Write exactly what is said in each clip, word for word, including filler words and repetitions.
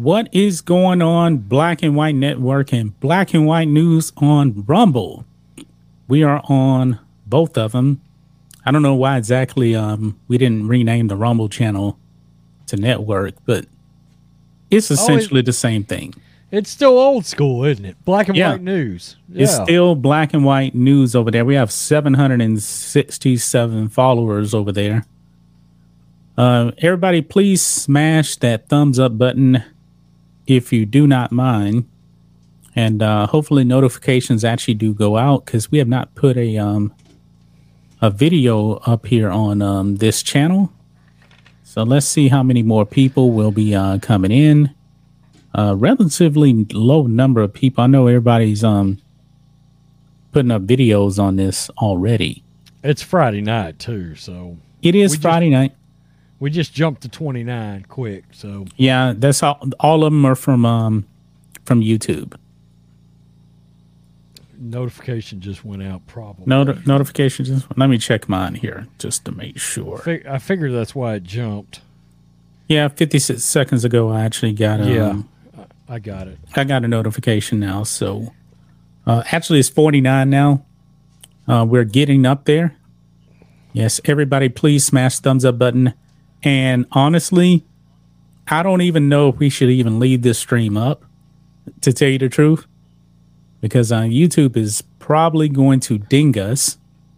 What is going on, Black and White Network and Black and White News on Rumble? We are on both of them. I don't know why exactly um, we didn't rename the Rumble channel to Network, but it's essentially oh, it, the same thing. It's still old school, isn't it? Black and yeah. White News. Yeah. It's still Black and White News over there. We have seven hundred sixty-seven followers over there. Uh, everybody, please smash that thumbs up button if you do not mind. And uh, hopefully notifications actually do go out, because we have not put a um, a video up here on um, this channel. So let's see how many more people will be uh, coming in. Uh, relatively low number of people. I know everybody's um, putting up videos on this already. It's Friday night, too. So it is Friday just, night. We just jumped to twenty-nine quick. So yeah, that's all. All of them are from um, from YouTube. Notification just went out, probably. Not- notification just. Let me check mine here just to make sure. Fig- I figured that's why it jumped. Yeah, fifty-six seconds ago, I actually got a. Yeah, um, I got it. I got a notification now. So, uh, actually, it's forty-nine now. Uh, we're getting up there. Yes, everybody, please smash thumbs up button. And honestly, I don't even know if we should even leave this stream up, to tell you the truth, because uh, YouTube is probably going to ding us.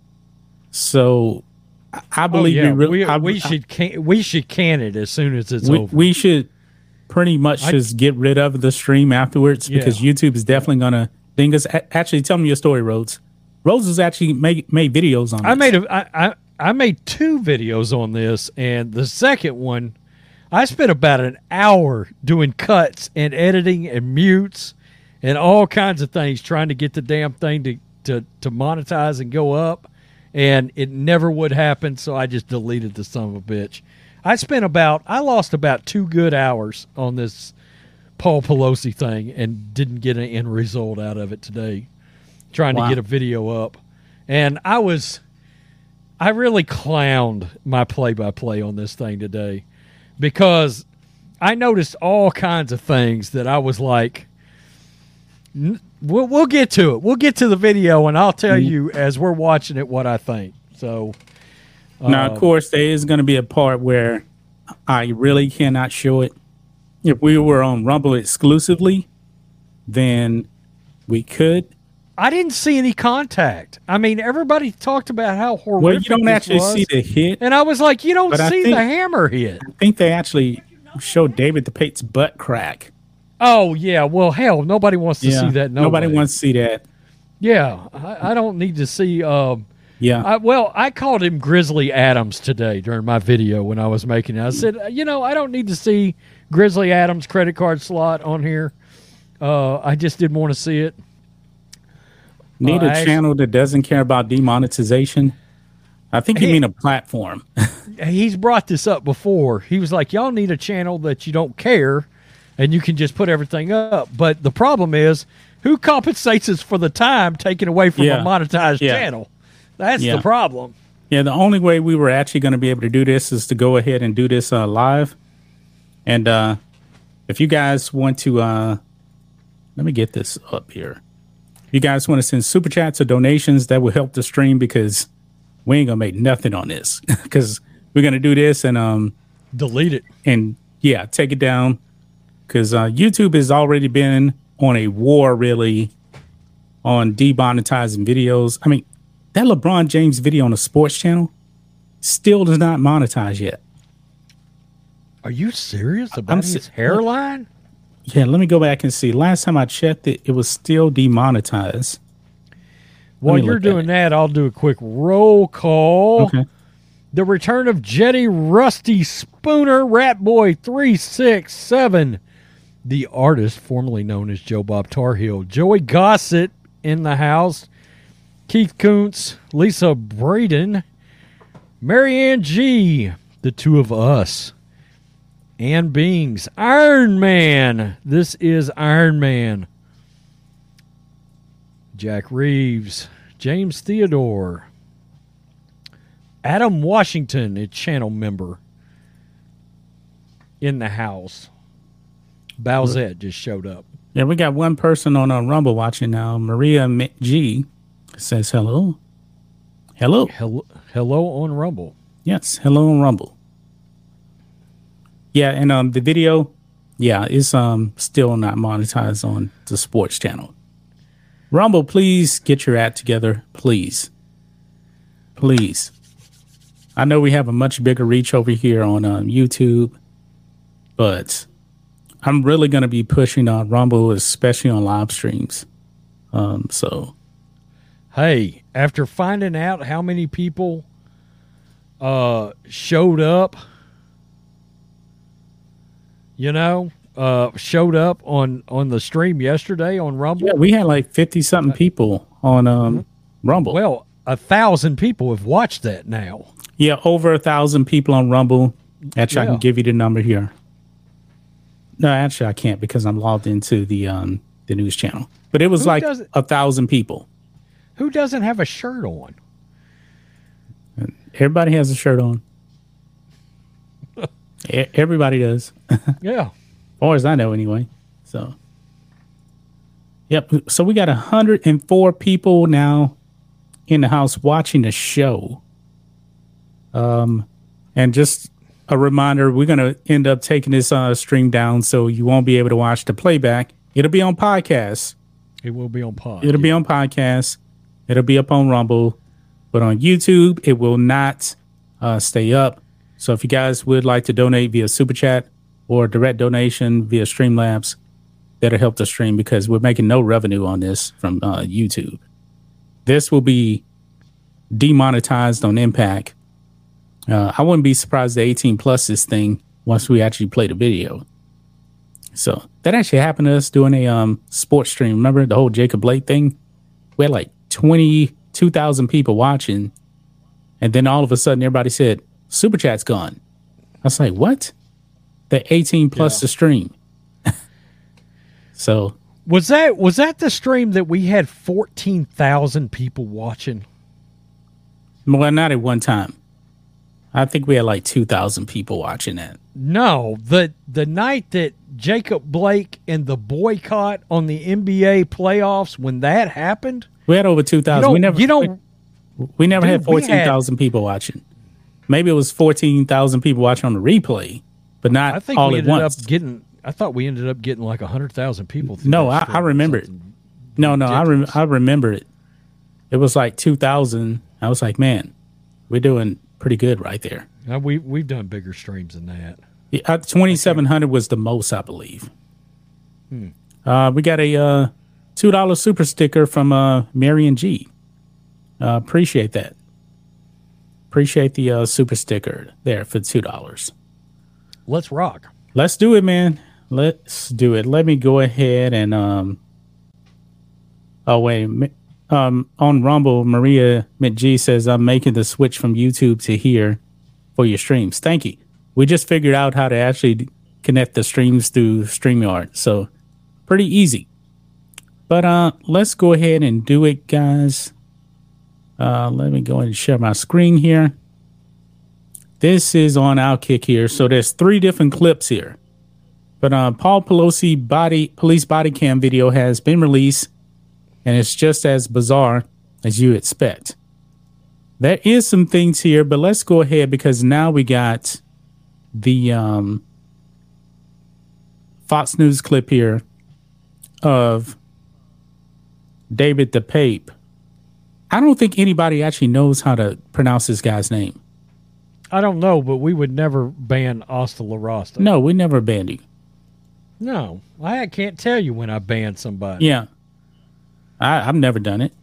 So I believe oh, yeah. we, really, we, I, we should can, we should can it as soon as it's we, over. We should pretty much I, just get rid of the stream afterwards, yeah. because YouTube is definitely going to ding us. A- actually, tell me your story, Rhodes. Rhodes has actually made made videos on. I this. made a I, I I made two videos on this, and the second one, I spent about an hour doing cuts and editing and mutes and all kinds of things trying to get the damn thing to, to, to monetize and go up, and it never would happen, so I just deleted the son of a bitch. I spent about, I lost about two good hours on this Paul Pelosi thing and didn't get an end result out of it today, trying wow. to get a video up. And I was... I really clowned my play-by-play on this thing today, because I noticed all kinds of things that I was like, we'll, we'll get to it. We'll get to the video, and I'll tell you as we're watching it what I think. So uh, now, of course, there is going to be a part where I really cannot show it. If we were on Rumble exclusively, then we could. I didn't see any contact. I mean, everybody talked about how horrific Well, you don't this actually was. see the hit. And I was like, you don't but see think, the hammer hit. I think they actually showed David the Pate's butt crack. Oh, yeah. Well, hell, nobody wants to yeah, see that. No nobody way. wants to see that. Yeah, I, I don't need to see. Um, yeah. I, well, I called him Grizzly Adams today during my video when I was making it. I said, you know, I don't need to see Grizzly Adams' credit card slot on here. Uh, I just didn't want to see it. Need uh, a channel that doesn't care about demonetization? I think you he, mean a platform. He's brought this up before. He was like, y'all need a channel that you don't care and you can just put everything up. But the problem is, who compensates us for the time taken away from yeah. a monetized yeah. channel? That's yeah. the problem. Yeah, the only way we were actually going to be able to do this is to go ahead and do this uh, live. And uh, if you guys want to, uh, let me get this up here. If you guys want to send super chats or donations, that will help the stream, because we ain't gonna make nothing on this, because we're gonna do this and um delete it and yeah, take it down, because uh, YouTube has already been on a war really on demonetizing videos. I mean, that LeBron James video on the sports channel still does not monetize yet. Are you serious about I'm, his hairline? Yeah, let me go back and see. Last time I checked it, it was still demonetized. While you're doing that, I'll do a quick roll call. Okay. The return of Jetty Rusty Spooner, Rat Boy three six seven, the artist formerly known as Joe Bob Tarhill, Joey Gossett in the house, Keith Kuntz, Lisa Braden, Marianne G, the two of us, Ann Bings, Iron Man. This is Iron Man. Jack Reeves, James Theodore, Adam Washington, a channel member in the house. Bowsette just showed up. Yeah, we got one person on our Rumble watching now. Maria G says hello. Hello. Hello, hello on Rumble. Yes, hello on Rumble. Yeah, and um, the video, yeah, it's um still not monetized on the sports channel. Rumble, please get your act together, please. Please. I know we have a much bigger reach over here on um, YouTube, but I'm really going to be pushing on Rumble, especially on live streams. Um, so, hey, after finding out how many people uh, showed up, you know, uh, showed up on, on the stream yesterday on Rumble. Yeah, we had like fifty something people on um, Rumble. Well, a thousand people have watched that now. Yeah, over a thousand people on Rumble. Actually, yeah. I can give you the number here. No, actually, I can't because I'm logged into the um, the news channel. But it was Who like a thousand people. Who doesn't have a shirt on? Everybody has a shirt on. Everybody does. Yeah. As far as I know, anyway. So, yep. So we got one hundred four people now in the house watching the show. Um, and just a reminder, we're going to end up taking this uh, stream down, so you won't be able to watch the playback. It'll be on podcast. It will be on pod. It'll yeah. be on podcast. It'll be up on Rumble. But on YouTube, it will not uh, stay up. So if you guys would like to donate via Super Chat or direct donation via Streamlabs, that'll help the stream because we're making no revenue on this from uh, YouTube. This will be demonetized on Impact. Uh, I wouldn't be surprised the eighteen plus this thing once we actually play the video. So that actually happened to us doing a um, sports stream. Remember the whole Jacob Blake thing? We had like twenty-two thousand people watching. And then all of a sudden everybody said, Super Chat's gone. I was like, what? The eighteen plus yeah. the stream. So was that was that the stream that we had fourteen thousand people watching? Well, not at one time. I think we had like two thousand people watching that. No, the the night that Jacob Blake and the boycott on the N B A playoffs, when that happened, we had over two thousand. We never, you don't, we, we never dude, had fourteen thousand people watching. Maybe it was fourteen thousand people watching on the replay, but not I think all we at ended once. Up getting, I thought we ended up getting like one hundred thousand people. No, I, I remember it. No, no, I, rem- I remember it. It was like two thousand. I was like, man, we're doing pretty good right there. Now we, we've done bigger streams than that. Yeah, twenty-seven hundred was the most, I believe. Hmm. Uh, we got a uh, two dollar super sticker from uh, Marion G. Uh, appreciate that. Appreciate the uh, super sticker there for two dollars. Let's rock. Let's do it, man. Let's do it. Let me go ahead and... Um, oh, wait. Um, on Rumble, Maria McG says, I'm making the switch from YouTube to here for your streams. Thank you. We just figured out how to actually connect the streams through StreamYard. So pretty easy. But uh, let's go ahead and do it, guys. Uh, let me go ahead and share my screen here. This is on Outkick here. So there's three different clips here. But uh, Paul Pelosi body police body cam video has been released. And it's just as bizarre as you expect. There is some things here, but let's go ahead because now we got the um, Fox News clip here of David DePape. I don't think anybody actually knows how to pronounce this guy's name. I don't know, but we would never ban Asta La Rasta. No, we never banned you. No, I can't tell you when I banned somebody. Yeah. I, I've never done it.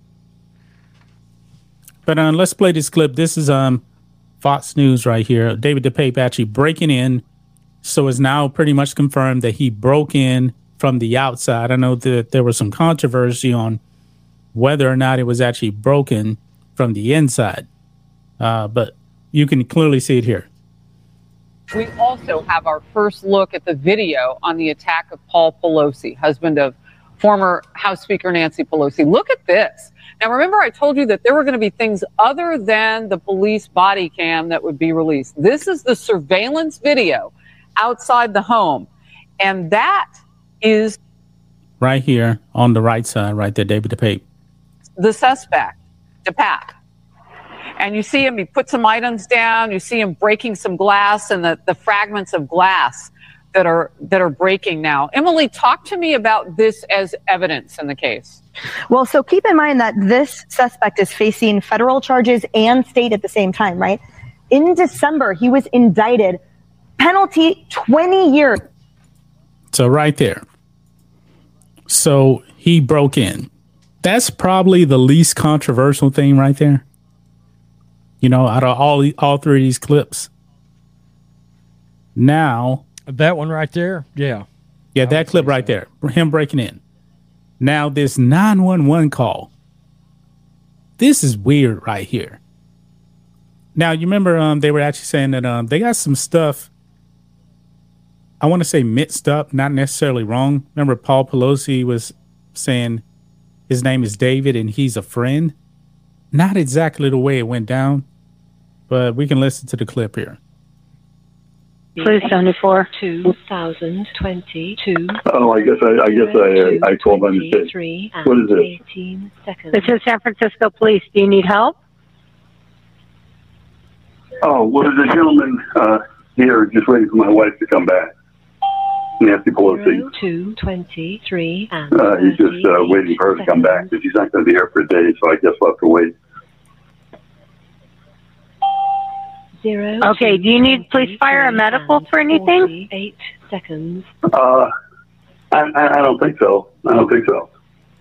But uh, let's play this clip. This is um Fox News right here. David DePape actually breaking in. So it's now pretty much confirmed that he broke in from the outside. I know that there was some controversy on whether or not it was actually broken from the inside. Uh, but you can clearly see it here. We also have our first look at the video on the attack of Paul Pelosi, husband of former House Speaker Nancy Pelosi. Look at this. Now, remember, I told you that there were going to be things other than the police body cam that would be released. This is the surveillance video outside the home. And that is right here on the right side, right there, David DePape. the suspect, DePape. And you see him, he put some items down, you see him breaking some glass and the, the fragments of glass that are that are breaking now. Emily, talk to me about this as evidence in the case. Well, so keep in mind that this suspect is facing federal charges and state at the same time, right? In December, he was indicted, penalty twenty years. So right there. So he broke in. That's probably the least controversial thing right there. You know, out of all all three of these clips. Now, that one right there, yeah, yeah, that clip right there, him breaking in. Now this nine one one call. This is weird right here. Now you remember, um, they were actually saying that um, they got some stuff. I want to say mixed up, not necessarily wrong. Remember, Paul Pelosi was saying his name is David and he's a friend. Not exactly the way it went down, but we can listen to the clip here. Please, seventy-four. two thousand twenty-two. Oh, I guess I, I guess I, I called by mistake. What is this? eighteen seconds. This is San Francisco Police. Do you need help? Oh, well, there's a gentleman uh, here just waiting for my wife to come back. Nancy Pelosi. two twenty-three and Uh, he's just uh, waiting for her to come back, but she's not going to be here for a day, so I guess we'll have to wait. Zero. Okay, do you need police, fire, or medical for anything? Eight seconds. Uh, I, I, I don't think so. I don't think so.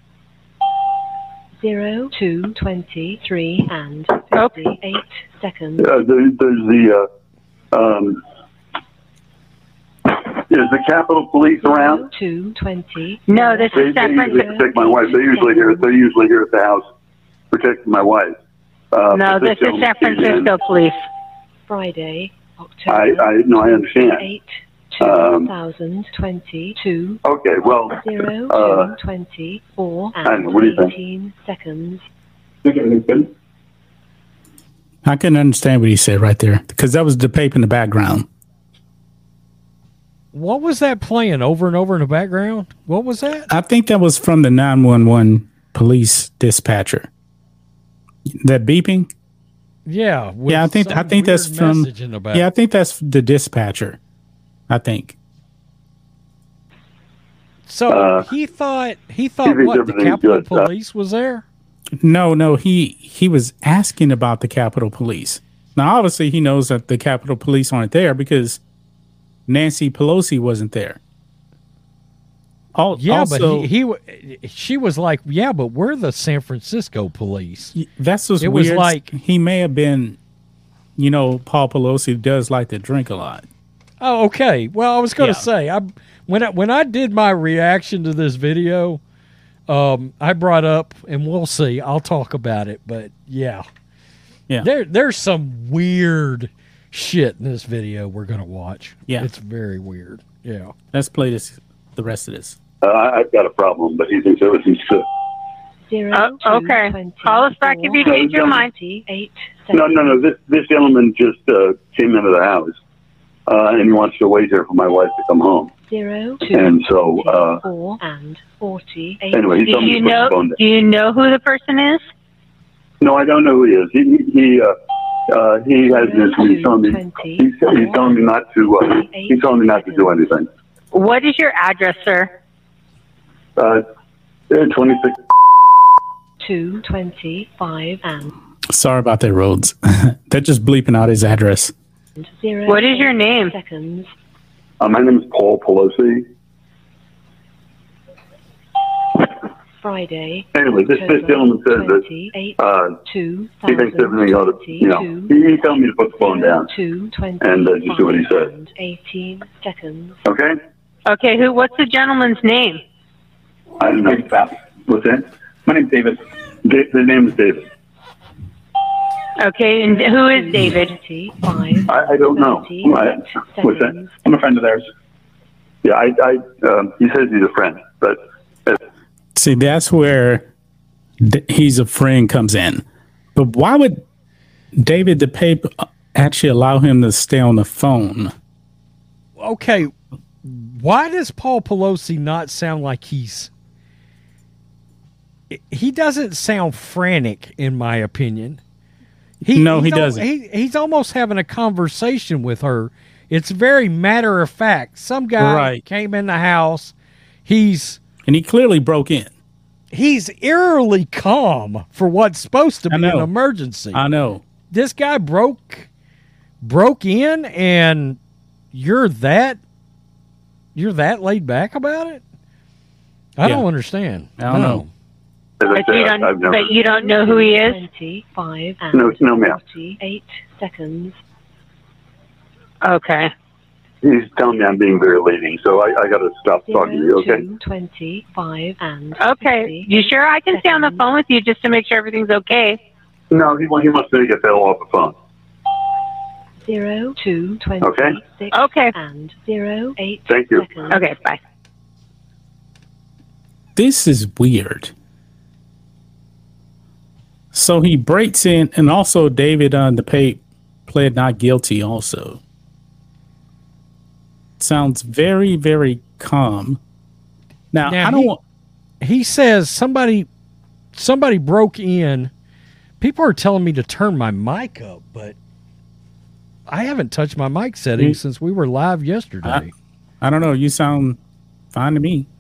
Zero, two, twenty-three, and fifty-eight seconds. Uh, there, there's the, uh, um, is the Capitol Police around? Two, twenty. No, this They, is they San usually Francisco. protect my wife. They're usually here. They're usually here at the house protecting my wife. Uh, No, but this is gentleman San came in. Francisco Police. Friday, I, October. I, no, I understand. Eight, Um, two thousand twenty-two. Okay, well, Zero, uh, two, twenty-four, I don't and know, what do you think? eighteen seconds. I couldn't understand what he said right there because that was DePape in the background. What was that playing over and over in the background? What was that? I think that was from the nine one one police dispatcher. That beeping? Yeah, with Yeah, I think I some think that's weird from message in the back. Yeah, I think that's the dispatcher. I think. So Uh, he thought he thought he thinks what the everything's Capitol good. Uh, Police was there. No, no, he he was asking about the Capitol Police. Now, obviously, he knows that the Capitol Police aren't there because Nancy Pelosi wasn't there. Al- Yeah, also, but he, he w- she was like, yeah, but we're the San Francisco Police. that's what's it was weird. like- he may have been, you know, Paul Pelosi does like to drink a lot. Oh, okay. Well, I was going to Yeah. say, I when I, when I did my reaction to this video, um, I brought up, and we'll see. I'll talk about it, but yeah, Yeah. there there's some weird shit in this video we're going to watch. Yeah. It's very weird. Yeah. Let's play this. The rest of this. Uh, I- I've got a problem, but he thinks everything's good. Zero, Uh, two, okay. twenty, Call us back if you four, change your mind. Eight No, no, no. This this gentleman just uh, came into the house, uh, and he wants to wait here for my wife to come home. Zero, two, And so, uh, four, and forty-eight. anyway, he Do told me you to put the know? phone down. Do you know who the person is? No, I don't know who he is. He he he, uh, uh, he has this. He's telling me. He's, he's telling me not to. Uh, he's telling me not to do anything. What is your address, sir? Uh, twenty-six. Two, twenty-five, and Sorry about that, Rhodes. They're just bleeping out his address. zero. What is your name? Seconds. Uh, my name is Paul Pelosi. Friday. Anyway, this this gentleman says that uh, Two he thinks everything ought to, you know, he, he's telling me to put the phone down. Two, twenty, And, uh, just do what he says. and eighteen seconds. Okay? Okay, who? What's the gentleman's name? I don't know. What's that? My name's David. Da- the name is David. Okay, and who is David? Five. I, I don't know. I, what's that? I'm a friend of theirs. Yeah, I, I um, he says he's a friend, but uh, See, that's where d- he's a friend comes in. But why would David DePape actually allow him to stay on the phone? Okay. why does Paul Pelosi not sound like he's he doesn't sound frantic, in my opinion. He, no, he al- doesn't. He, he's almost having a conversation with her. It's very matter of fact. Some guy Right. came in the house. He's And he clearly broke in. he's eerily calm for what's supposed to I be an know. emergency. I know. This guy broke broke in, and you're that you're that laid back about it. I Yeah. don't understand. I don't No. know. As I But said, you I've don't. never. But you don't know who he is. twenty-five and No, no, ma'am. forty-eight seconds. Okay. He's telling me I'm being very leading, so I, I got to stop talking to you. Zero Okay. to twenty-five and Okay. fifty You sure I can stay on the phone with you just to make sure everything's okay? No, he wa- he wants me to get that off the phone. Zero to twenty-six Okay. and zero eight Thank you. seconds. Okay. Bye. This is weird. So he breaks in, and also David on the pay pled not guilty also. Sounds very, very calm. Now, Now, I don't he- want He says somebody somebody broke in. People are telling me to turn my mic up, but I haven't touched my mic settings Mm. since we were live yesterday. I don't know. You sound fine to me.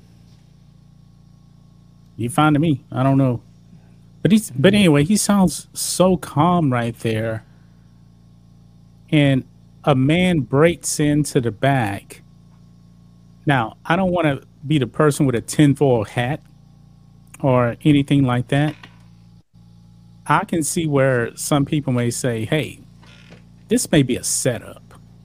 You fine to me. I don't know. But he's but anyway, he sounds so calm right there. And a man breaks into the back. Now, I don't want to be the person with a tinfoil hat or anything like that. I can see where some people may say, hey, this may be a setup.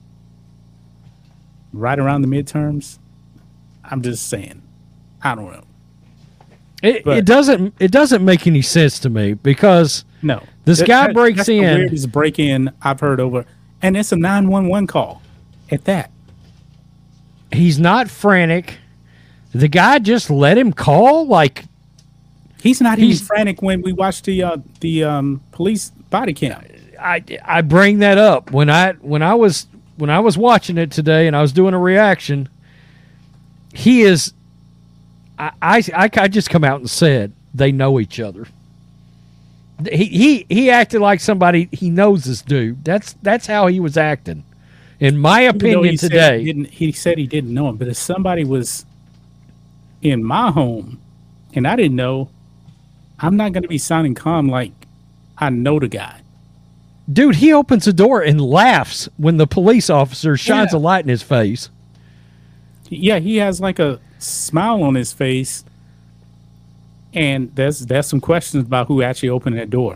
Right around the midterms. I'm just saying. I don't know. It, But- it doesn't it doesn't make any sense to me because No. This That- guy that- breaks that's the in. weirdest break in I've heard over. And it's a nine one one call at that. he's not frantic. The guy just let him call. Like, He's not even He's- frantic when we watch the uh, the um, police body cam. I I bring that up when I when I was when I was watching it today and I was doing a reaction. He is. I I I, I just come out and said they know each other. He he he acted like somebody he knows this dude. That's that's how he was acting, in my Even though opinion he said today. he, didn't, he said he didn't know him, but if somebody was in my home and I didn't know, I'm not going to be sounding calm like I know the guy. Dude, he opens the door and laughs when the police officer shines Yeah. a light in his face. Yeah, he has like a smile on his face, and there's there's some questions about who actually opened that door.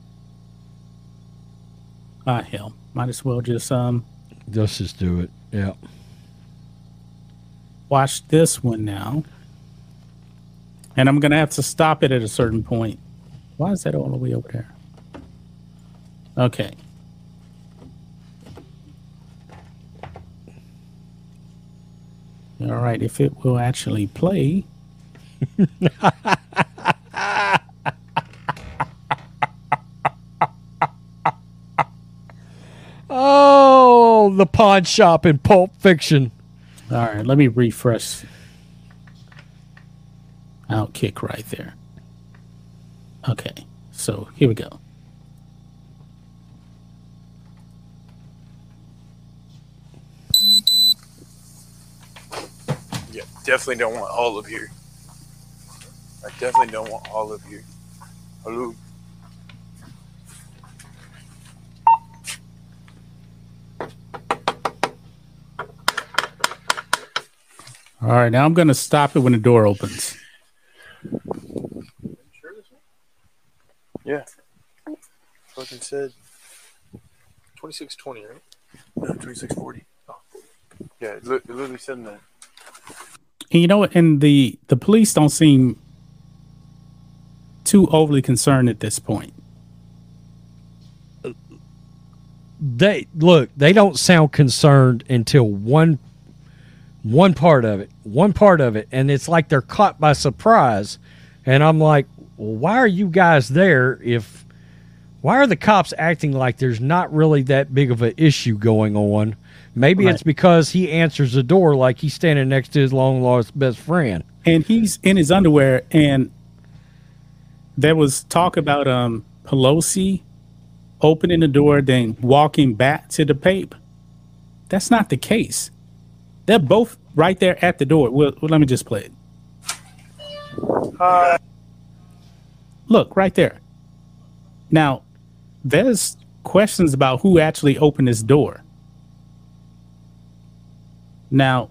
Ah, hell, might as well just um Let's just do it. Yeah. watch this one now, and I'm gonna have to stop it at a certain point. Why is that all the way over there? Okay. All right, if it will actually play. Oh, the pawn shop in Pulp Fiction. All right, let me refresh. Outkick right there. Okay, so here we go. Yeah, definitely don't want all of you. I definitely don't want all of you. Hello. All right, now I'm going to stop it when the door opens. Yeah. Fucking said twenty-six twenty, right? No, twenty-six forty. Oh. Yeah, it li- it literally said in that. And you know what? And the the police don't seem too overly concerned at this point. They look, they don't sound concerned until one one part of it. One part of it. And it's like they're caught by surprise. And I'm like, well, why are you guys there if Why are the cops acting like there's not really that big of an issue going on? Maybe Right. it's because he answers the door like he's standing next to his long-lost best friend. And he's in his underwear, and there was talk about um Pelosi opening the door, then walking back to the pape. That's not the case. They're both right there at the door. Well, well let me just play it. Uh, Look, right there. Now, there's questions about who actually opened this door. Now,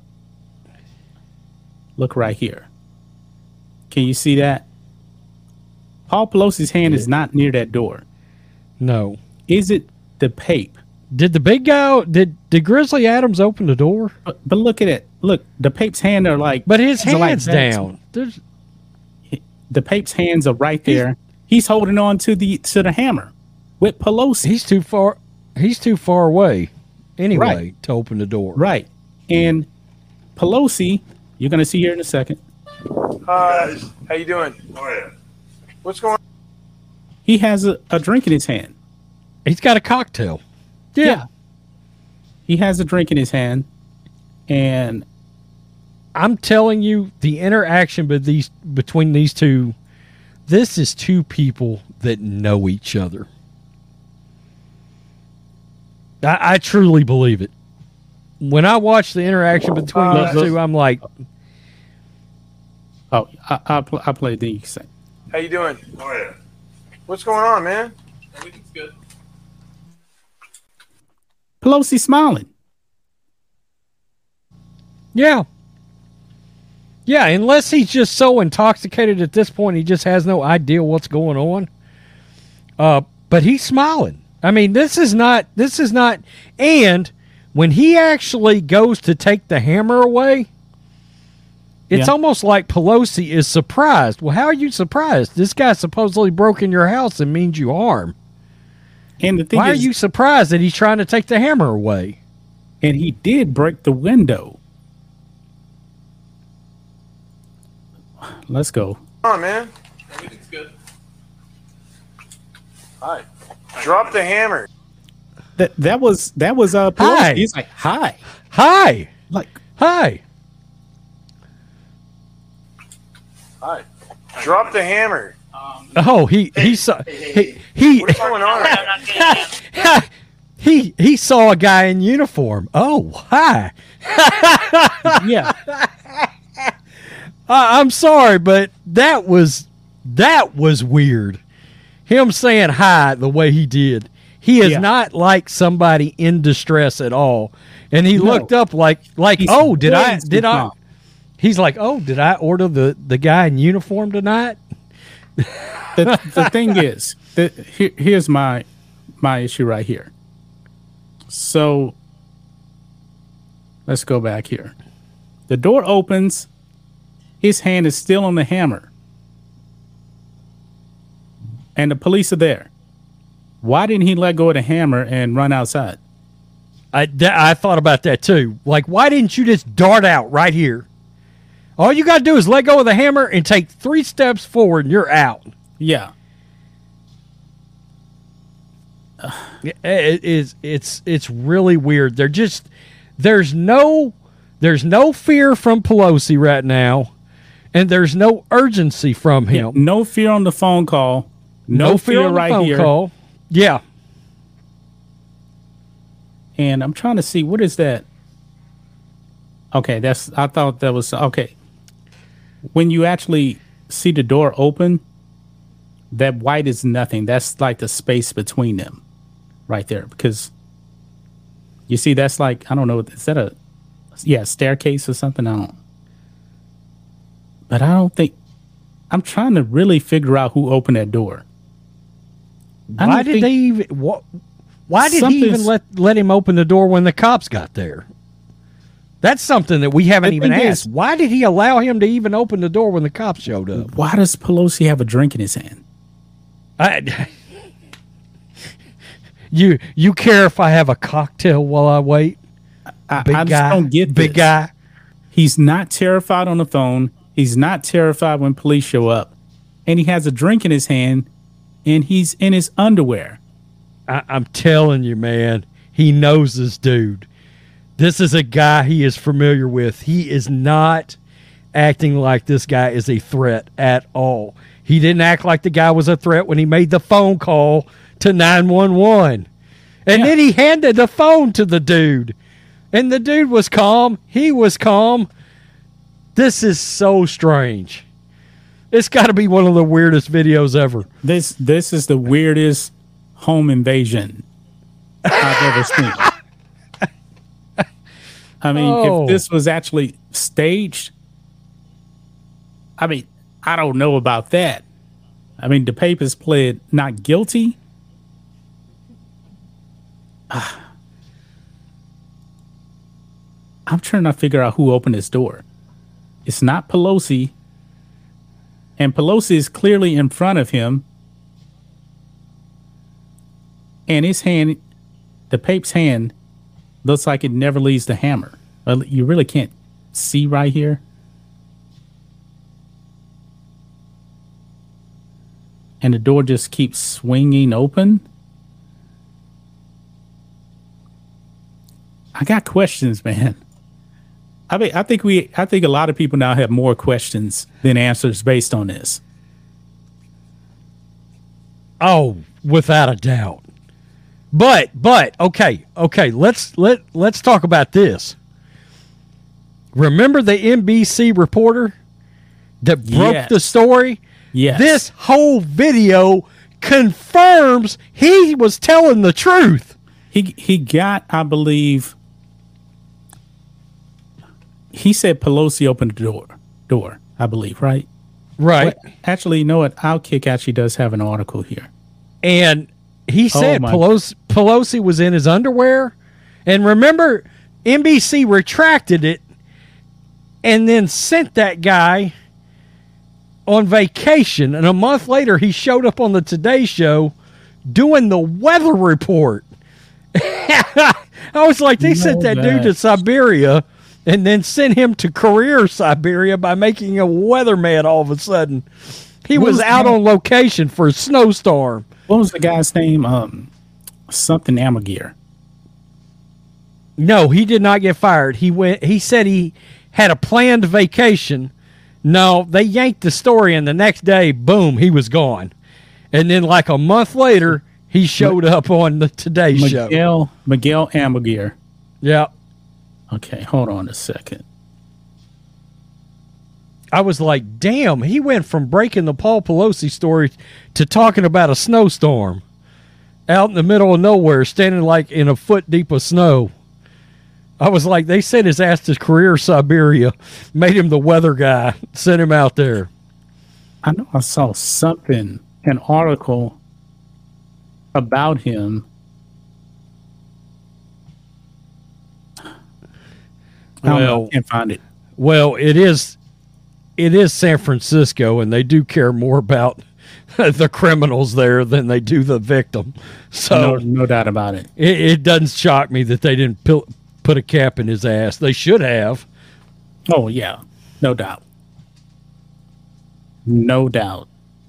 look right here. Can you see that? Paul Pelosi's hand is not near that door. No. Is it the pape? Did the big guy, did, did Grizzly Adams open the door? But, but look at it. Look, the pape's hand are like... But his are like hand's that. down. There's, The pape's hands are right there. He's holding on to the to the hammer with Pelosi. he's too far. He's too far away anyway Right. to open the door. Right. And Pelosi, you're going to see here in a second, uh, how you doing? Oh, yeah. What's going on? he has a, a drink in his hand. He's got a cocktail. Yeah. Yeah. He has a drink in his hand. And I'm telling you, the interaction with these between these two, this is two people that know each other. I, I truly believe it. When I watch the interaction between Uh, those two, I'm like, oh, I I, pl- I played the you can say. How you doing? Oh, yeah. What's going on, man? Everything's good. Pelosi smiling. yeah. Yeah, unless he's just so intoxicated at this point, he just has no idea what's going on. Uh, but he's smiling. I mean, this is not, this is not, and when he actually goes to take the hammer away, it's Yeah. almost like Pelosi is surprised. Well, how are you surprised? This guy supposedly broke in your house and means you harm. And the thing Why is, are you surprised that he's trying to take the hammer away? and he did break the window. Let's go. Come on, man. Everything's good. Hi. Drop the hammer. That that was that was uh Pelosi. Hi. He's like, hi. Hi. Like, Hi. Hi. Drop the hammer. Oh, he he saw he he What's going on? he he saw a guy in uniform. Oh, hi. yeah. I, I'm sorry, but that was that was weird. Him saying hi the way he did. He is Yeah. not like somebody in distress at all. And he No. looked up like like He's oh, did I way too did I calm. He's like, "Oh, did I order the the guy in uniform tonight?" the, the thing is that here, here's my my issue right here. So let's go back here. The door opens. His hand is still on the hammer, and the police are there. Why didn't he let go of the hammer and run outside? I, th- I thought about that too. Like, why didn't you just dart out right here? All you got to do is let go of the hammer and take three steps forward, and you're out. Yeah. It, it is it's it's really weird. They're just there's no there's no fear from Pelosi right now, and there's no urgency from him. No fear on the phone call. No, fear, on the right phone here. call. Yeah. And I'm trying to see what is that. Okay, that's I thought that was okay. When you actually see the door open, that white is nothing. That's like the space between them right there. Because you see, that's like, I don't know, is that a yeah, staircase or something? I don't. But I don't think I'm trying to really figure out who opened that door. I Why don't did think- they even what why did he even Something's- let let him open the door when the cops got there? That's something that we haven't The even thing asked. is- Why did he allow him to even open the door when the cops showed up? Why does Pelosi have a drink in his hand? I, you you care if I have a cocktail while I wait? I, Big I just guy, don't get big this. guy. He's not terrified on the phone. He's not terrified when police show up. And he has a drink in his hand and he's in his underwear. I, I'm telling you, man, he knows this dude. This is a guy he is familiar with. He is not acting like this guy is a threat at all. He didn't act like the guy was a threat when he made the phone call to nine one one. And yeah. then he handed the phone to the dude. And the dude was calm. He was calm. This is so strange. It's got to be one of the weirdest videos ever. This this is the weirdest home invasion I've ever seen. I mean, oh. if this was actually staged, I mean, I don't know about that. I mean, the papers pled not guilty. I'm trying to figure out who opened this door. It's not Pelosi. And Pelosi is clearly in front of him. And his hand, the Pape's hand, looks like it never leaves the hammer. Well, you really can't see right here. And the door just keeps swinging open. I got questions, man. I mean, I think we, I think a lot of people now have more questions than answers based on this. Oh, without a doubt. But, but, okay, okay, let's let let's talk about this. Remember the N B C reporter that broke yes. the story? Yes. This whole video confirms he was telling the truth. He he got, I believe, he said Pelosi opened the door, door, I believe, right? Right. Well, actually, you know what? Outkick actually does have an article here. And he said oh Pelosi, Pelosi was in his underwear. And remember, N B C retracted it and then sent that guy on vacation. And a month later, he showed up on the Today Show doing the weather report. I was like, they no, sent that gosh. dude to Siberia and then sent him to career Siberia by making a weatherman all of a sudden. He was, was out on location for a snowstorm. What was the guy's name? Um, something Amagir. No, he did not get fired. He went. He said he had a planned vacation. No, they yanked the story, and the next day, boom, he was gone. And then, like a month later, he showed up on the Today Miguel, Show. Miguel Amagir. Yeah. Okay, hold on a second. I was like, damn, he went from breaking the Paul Pelosi story to talking about a snowstorm out in the middle of nowhere, standing like in a foot deep of snow. I was like, they sent his ass to career Siberia, made him the weather guy, sent him out there. I know I saw something, an article about him. I, well, I can't find it. Well, it is it is San Francisco, and they do care more about the criminals there than they do the victim. So no, no doubt about it. it. It doesn't shock me that they didn't pil- put a cap in his ass. They should have. Oh, yeah. No doubt. No doubt.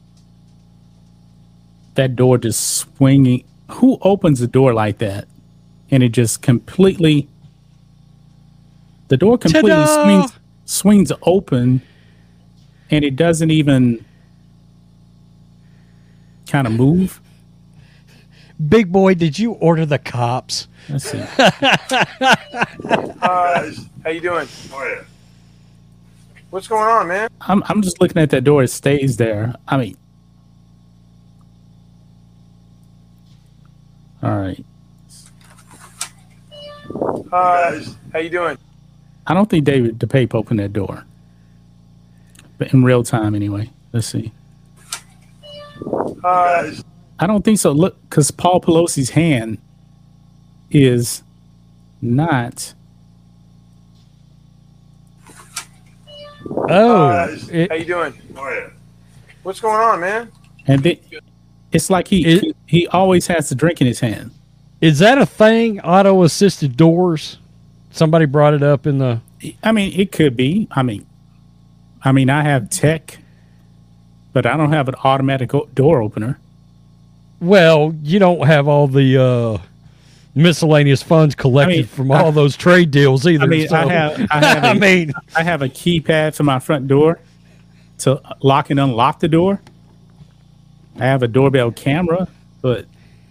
That door just swinging. Who opens a door like that? And it just completely... The door completely Ta-da! swings swings open, and it doesn't even kind of move. Big boy, did you order the cops? Let's see. uh, how you doing? Oh, yeah. What's going on, man? I'm I'm just looking at that door. It stays there. I mean, all right. Uh, how you doing? I don't think David DePape opened that door, but in real time anyway. Let's see. Uh, I don't think so. Look, because Paul Pelosi's hand is not. Oh, uh, it, how you doing? Oh, yeah. What's going on, man? And then, it's like he, it, he he always has a drink in his hand. Is that a thing? Auto assisted doors. Somebody brought it up in the. I mean, it could be. I mean, I mean, I have tech, but I don't have an automatic o- door opener. Well, you don't have all the uh, miscellaneous funds collected I mean, from all I, those trade deals either. I mean, so. I have. I, have a, I mean, I have a keypad for my front door to lock and unlock the door. I have a doorbell camera, but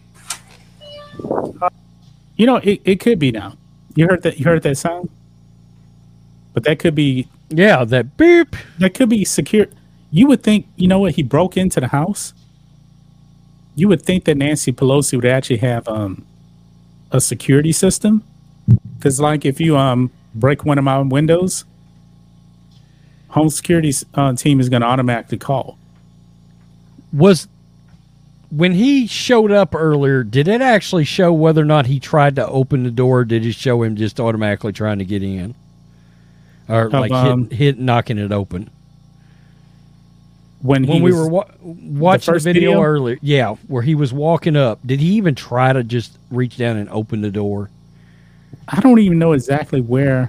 you know, it, it could be now. You heard that? You heard that sound? But that could be. Yeah, that beep. That could be secure. You would think, you know what? He broke into the house. You would think that Nancy Pelosi would actually have um, a security system, because, like, if you um break one of my windows, home security uh, team is going to automatically call. Was when he showed up earlier, did it actually show whether or not he tried to open the door? Or did it show him just automatically trying to get in, or like um, hit, hit knocking it open? When, when he we was, were wa- watching the, the video, video earlier, yeah, where he was walking up, did he even try to just reach down and open the door? I don't even know exactly where.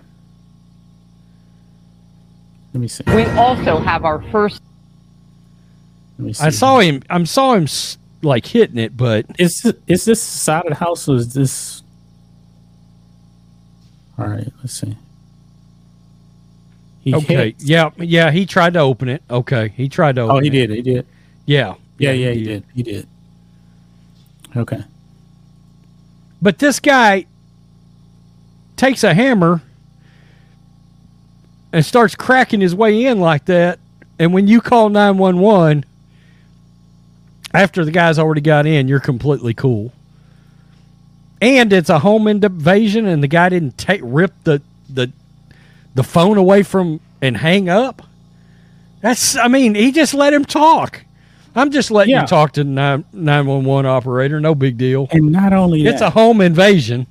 Let me see. We also have our first. Let me see. I saw him. I saw him like hitting it, but is this, is this side of the house or is this? All right, let's see. He okay. hit. Yeah. Yeah. He tried to open it. Okay. He tried to open it. Oh, he did. He did. Yeah. Yeah. Yeah. He, he did. did. He did. Okay. But this guy takes a hammer and starts cracking his way in like that. And when you call nine one one, after the guy's already got in, you're completely cool. And it's a home invasion, and the guy didn't take rip the the. the phone away from and hang up. That's, I mean, he just let him talk. I'm just letting yeah. you talk to the nine one one operator. No big deal. And not only it's that, a home invasion.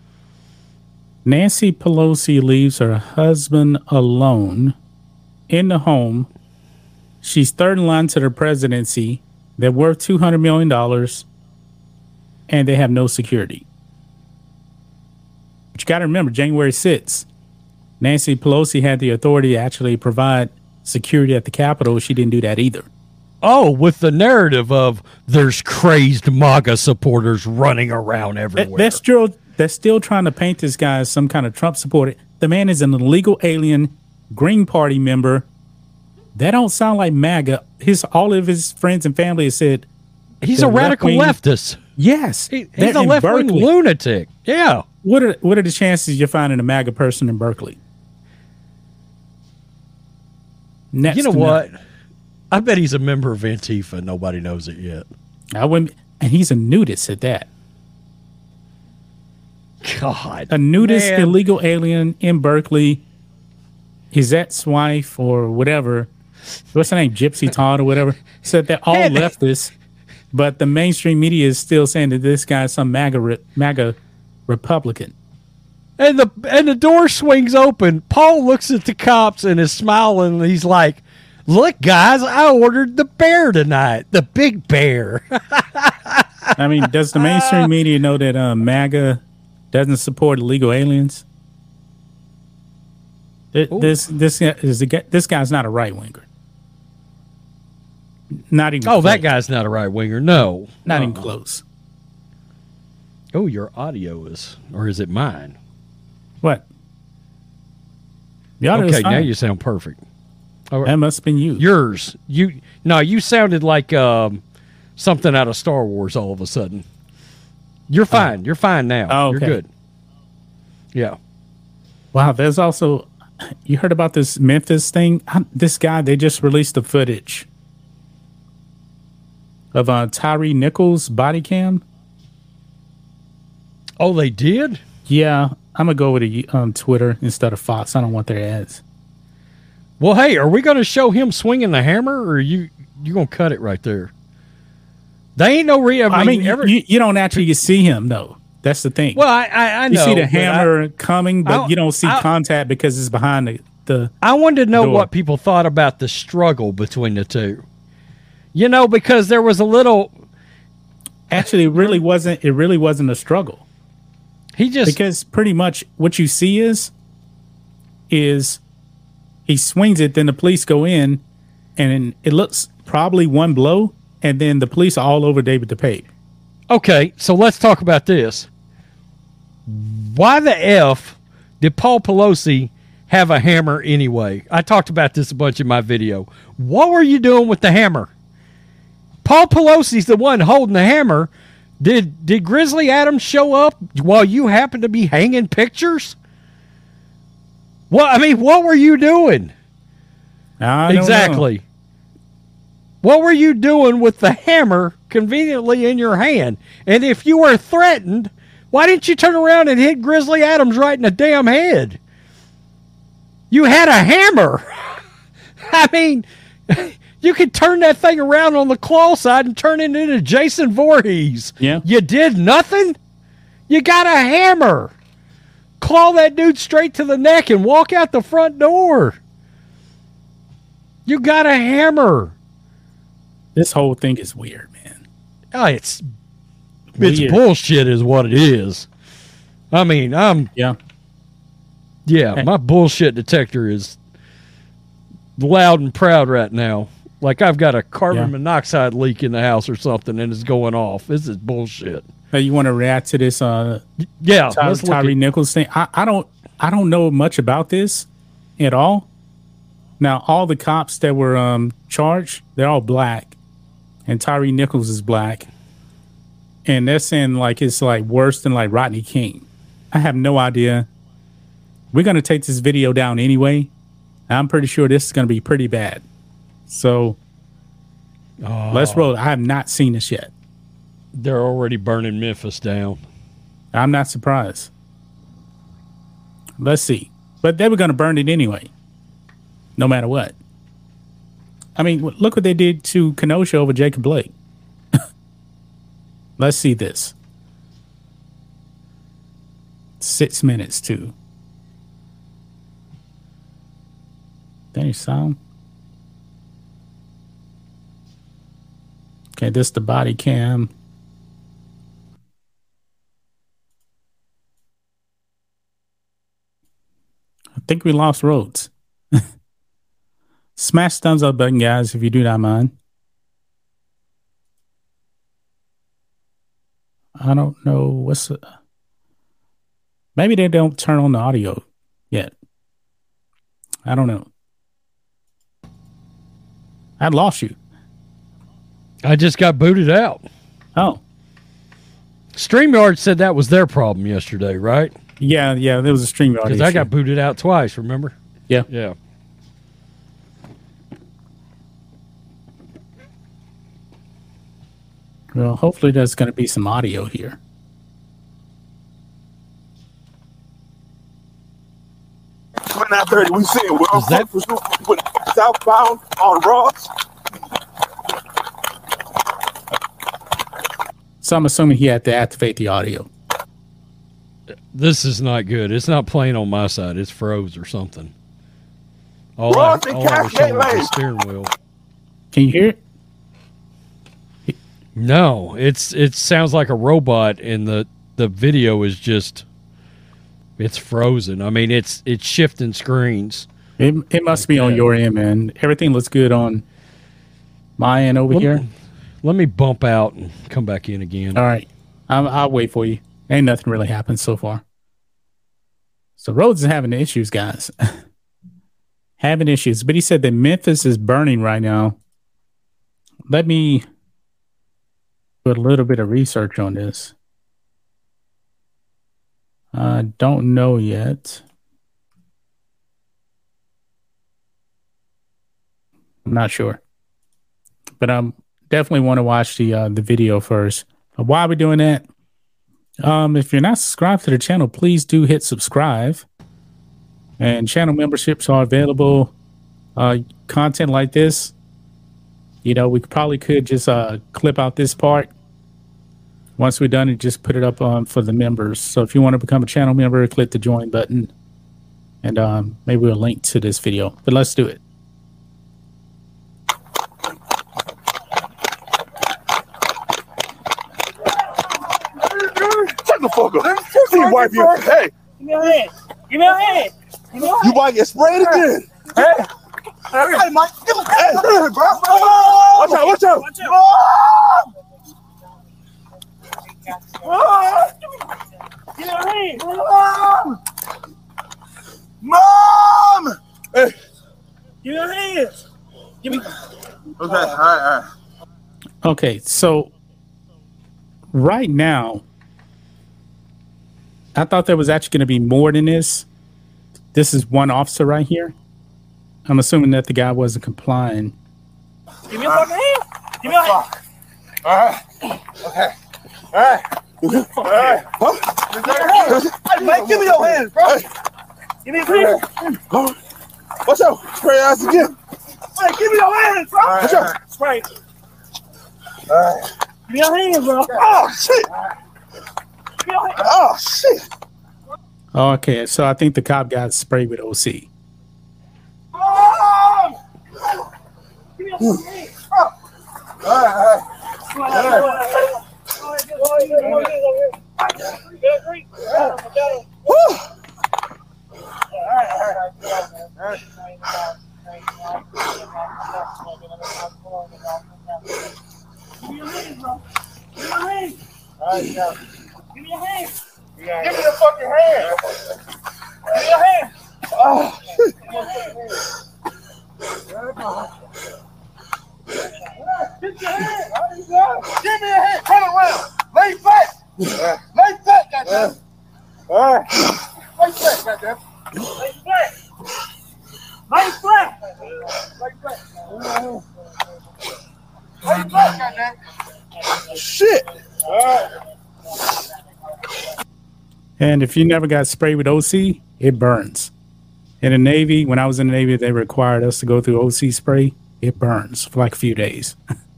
Nancy Pelosi leaves her husband alone in the home. She's third in line to the presidency. They're worth two hundred million dollars and they have no security. But you got to remember, January sixth, Nancy Pelosi had the authority to actually provide security at the Capitol. She didn't do that either. Oh, with the narrative of there's crazed MAGA supporters running around everywhere. That, that's still that's still trying to paint this guy as some kind of Trump supporter. The man is an illegal alien, Green Party member. That don't sound like MAGA. His all of his friends and family have said he's a radical left-wing, leftist. Yes, he, he's a left wing lunatic. Yeah. What are what are the chances you're finding a MAGA person in Berkeley? Next you know what? None. I bet he's a member of Antifa. Nobody knows it yet. I wouldn't, and he's a nudist at that. God, a nudist man. illegal alien in Berkeley. His ex-wife or whatever, what's her name, Gypsy Todd or whatever, said they're all leftists, but the mainstream media is still saying that this guy's some MAGA MAGA Republican. And the and the door swings open. Paul looks at the cops and is smiling. And he's like, "Look, guys, I ordered the bear tonight, the big bear." I mean, does the mainstream media know that uh, MAGA doesn't support illegal aliens? It, this this is a, this guy's not a right winger. Not even. Oh, close. that guy's not a right winger. No, not uh-uh. even close. Oh, your audio is, or is it mine? What? The okay, now you sound perfect. Right. That must have been you. Yours. You no, you sounded like um, something out of Star Wars all of a sudden. You're fine. Uh, You're fine now. Oh, okay. You're good. Yeah. Wow, there's also, you heard about this Memphis thing? I, this guy, they just released the footage of uh, Tyree Nichols' body cam. Oh, they did? Yeah, I'm going to go with a, um, Twitter instead of Fox. I don't want their ads. Well, hey, are we going to show him swinging the hammer, or are you you going to cut it right there? They ain't no real. I, I mean, mean ever, you, you don't actually see him, though. That's the thing. Well, I, I, I know. You see the hammer I, coming, but I, you don't see I, contact because it's behind the, the I wanted to know door. what people thought about the struggle between the two. You know, because there was a little. Actually, it really wasn't. It really wasn't a struggle. He just because pretty much what you see is, is he swings it, then the police go in, and it looks probably one blow, and then the police are all over David DePape. Okay, so let's talk about this. Why the F did Paul Pelosi have a hammer anyway? I talked about this a bunch in my video. What were you doing with the hammer? Paul Pelosi's the one holding the hammer. Did did Grizzly Adams show up while you happened to be hanging pictures? Well, I mean, what were you doing? I don't exactly. know. What were you doing with the hammer conveniently in your hand? And if you were threatened, why didn't you turn around and hit Grizzly Adams right in the damn head? You had a hammer. I mean, you could turn that thing around on the claw side and turn it into Jason Voorhees. Yeah. You did nothing? You got a hammer. Claw that dude straight to the neck and walk out the front door. You got a hammer. This whole thing is weird, man. Oh, it's Weird. it's bullshit is what it is. I mean, I'm Yeah. yeah, Hey. my bullshit detector is loud and proud right now. Like I've got a carbon Yeah. monoxide leak in the house or something and it's going off. This is bullshit. Hey, you want to react to this uh Yeah, Ty- let's look Tyree at- Nichols thing? I, I don't I don't know much about this at all. Now, all the cops that were um charged, they're all black. And Tyree Nichols is black. And they're saying like it's like worse than like Rodney King. I have no idea. We're gonna take this video down anyway. I'm pretty sure this is gonna be pretty bad. So Oh, let's roll. I have not seen this yet. they're already burning Memphis down. I'm not surprised. Let's see. But they were gonna burn it anyway. No matter what. I mean, look what they did to Kenosha over Jacob Blake. Let's see this. Six minutes too. There's sound. Okay, this the body cam. I think we lost Rhodes. Smash thumbs up button, guys, if you do not mind. I don't know what's the, maybe they don't turn on the audio yet. I don't know. I lost you. I just got booted out. Oh. StreamYard said that was their problem yesterday, right? Yeah, yeah, there was a StreamYard Because issue. I got booted out twice, remember? Yeah. Yeah. Well, hopefully there's going to be some audio here. twenty-nine thirty, we see it. We're Is that- that- southbound on Ross. So I'm assuming he had to activate the audio. This is not good. It's not playing on my side. It's froze or something. All Ross I, and all I was Cascade showing was the Lane. steering wheel. Can you hear it? No, it's it sounds like a robot, and the the video is just it's frozen. I mean, it's it's shifting screens. It, it must be on Okay. your end, man. Everything looks good on my end over Let- here. Let me bump out and come back in again. All right. I'll, I'll wait for you. Ain't nothing really happened so far. So Rhodes is having issues, guys. having issues. But he said that Memphis is burning right now. Let me put a little bit of research on this. I don't know yet. I'm not sure. But I'm definitely want to watch the uh, the video first. Uh, While we're doing that, um, if you're not subscribed to the channel, please do hit subscribe. And channel memberships are available. Uh, content like this, you know, we probably could just uh, clip out this part. Once we're done, and just put it up um, for the members. So if you want to become a channel member, click the join button, and um, maybe we'll link to this video. But let's do it. Shut the fuck up. See, wife, you. Hey. Give me a hand. Give me a hand. Give me a hand. You might get sprayed again. Hey. Hey, Mike. Hey, bro. Watch out, watch out. Watch out. Give me your hand. Mom! Mom! Hey. Give me your hands. Give me. Okay, all right, all right. Okay, so right now, I thought there was actually going to be more than this. This is one officer right here. I'm assuming that the guy wasn't complying. Give me your fucking hand. Give me your hand. All right. Okay. All right. All right. Huh? Hey, man, give me your hands, bro. Hey. Give me your hands. Watch out. Spray your ass again. Hey, give me your hands, bro. Watch out. Spray. All right. Give me your hands, bro. Oh, shit. Give me your hands. Oh, shit. Okay, so I think the cop got sprayed with O C. Mom! Give me your hands. Oh. All right, all right. Give me your hand. Give me your fucking hand. Give me your hand. Oh. Get your hand. Give me your hand. Turn around. Lay back. Lay back, goddamn. All right. Lay back, goddamn. Lay back. Lay back. Lay back. Lay back, goddamn. Shit. All right. And if you never got sprayed with O C, it burns. In the Navy, when I was in the Navy, they required us to go through O C spray. It burns for like a few days.